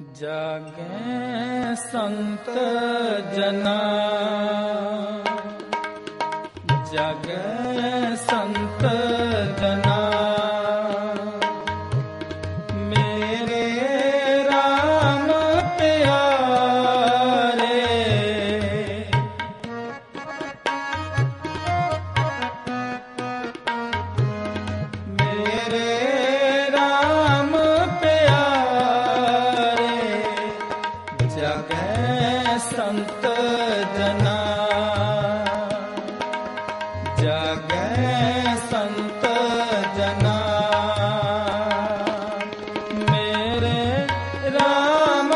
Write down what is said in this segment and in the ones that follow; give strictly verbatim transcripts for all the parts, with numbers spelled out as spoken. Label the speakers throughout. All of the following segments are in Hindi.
Speaker 1: जागे संत जना, जागे संत जना, मेरे राम प्यारे। मेरे राम प्यारे, जागे संत जना, जागे संत जना, मेरे राम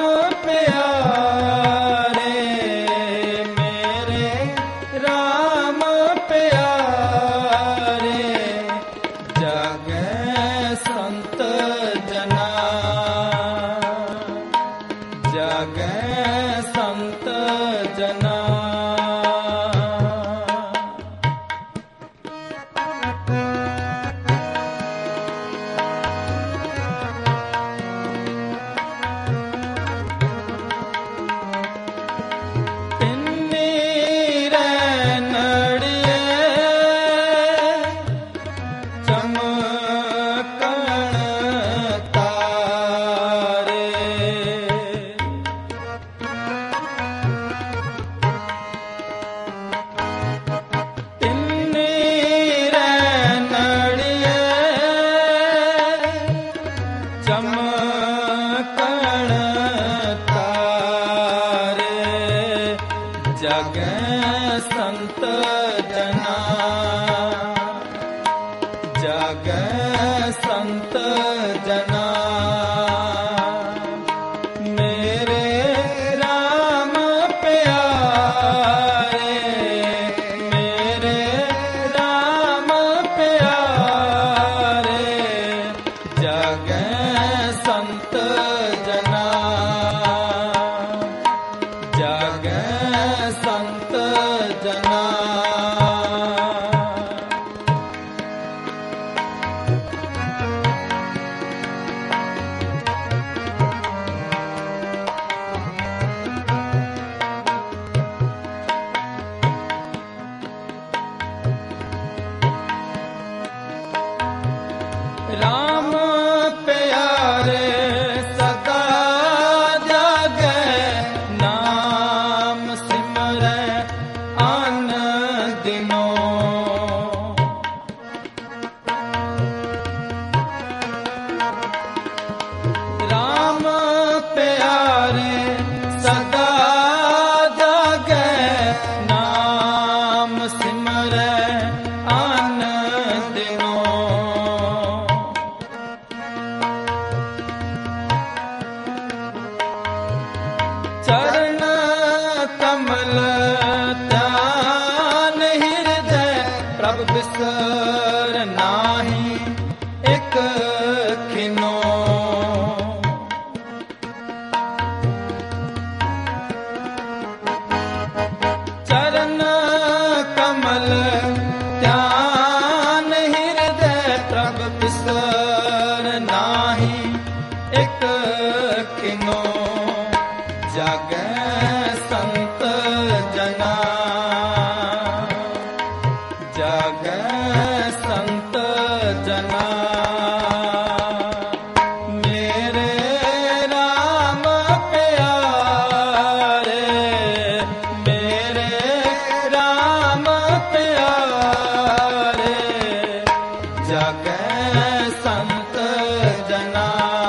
Speaker 1: प्यारे, मेरे राम प्यारे, जागे संत जना, जागे संत जना। जागे संत जना, जागे संत जना, मेरे राम प्यारे, मेरे राम प्यारे, जागे संत जना, जागे संत जना। राम प्यारे सदा जागे, नाम सिमरे आन दिनों। राम प्यारे सदा जागे, नाम सिमरे आन दिनों। चरण कमल ध्यान हृदय, प्रभ बिसर नाही एक खिनो। चरण कमल ध्यान हृदय, प्रभ बिसर नाही एक खिनो। जागे संत जना, जागे संत जना, मेरे राम प्यारे, मेरे राम प्यारे, जागे संत जना,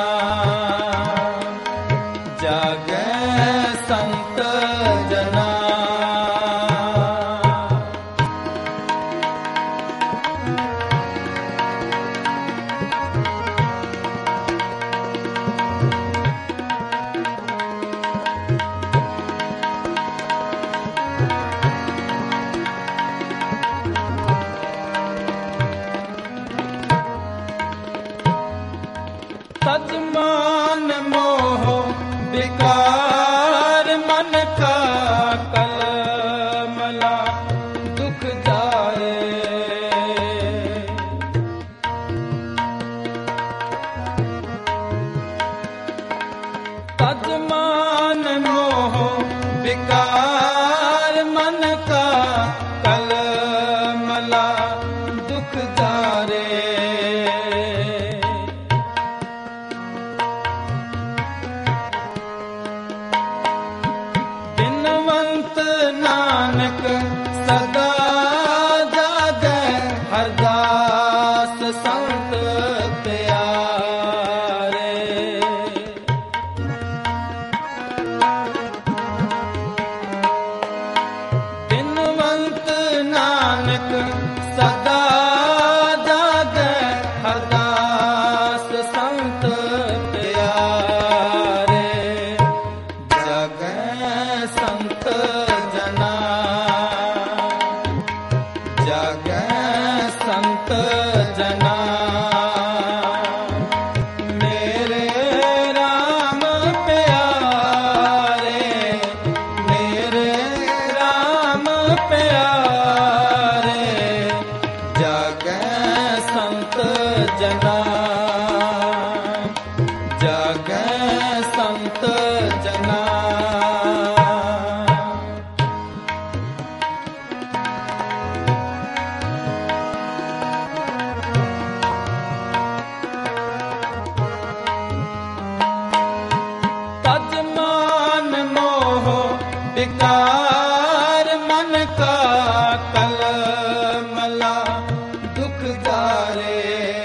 Speaker 1: जागे संत जना। सजमान मोह विकार मन का, कलमला दुख जाए। तज मान मोह विकार मन का कलमला दुख जारे। बिनवंत नानक सदा जागै हरदास संत प्यारे। बिनवंत नानक सदा जागै हरदास संत प्यारे। जागै संत जना जागै संत जना। मेरे राम प्यारे मेरे राम प्यारे। जागै संत जना जागै संत जना। तज मान मोह विकार मन का कलमला दुख जारे।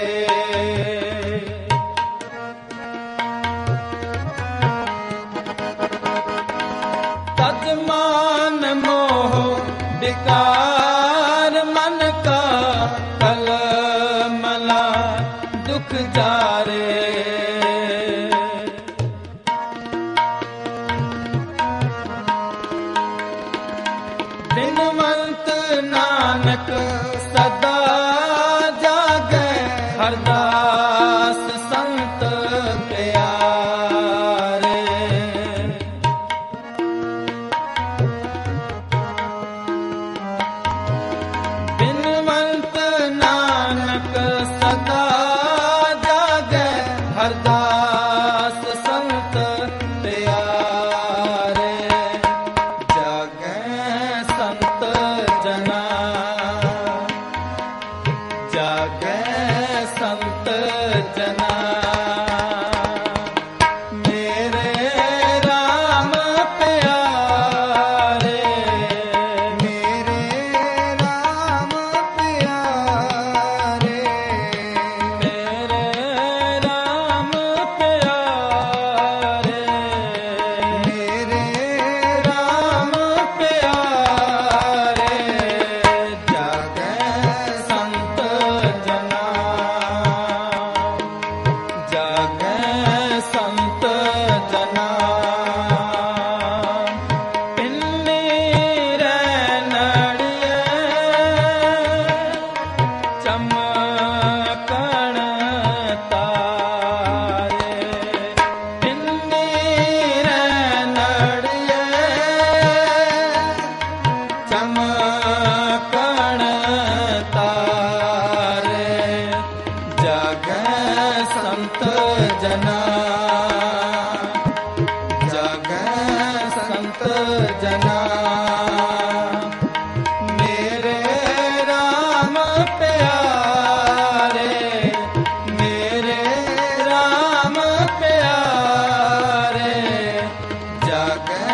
Speaker 1: तज मान मोह विकार मन का कलमला दुख जारे। बिनवंत नानक सदा जागै हरदास संत प्यारे। बिनवंत नानक सदा जागै हरदास संत प्यारे। जागै संत जना जागै संत जना। मेरे राम प्यारे मेरे राम प्यारे। मेरे राम प्यारे मेरे राम प्यारे। जागै संत जना जागै संत जना। पिन्नी रैनड़िए चमकण तारे। पिन्नी रैनड़िए चमकण तारे। जागै संत जना जागै संत जना। मेरे राम प्यारे मेरे राम प्यारे। जागै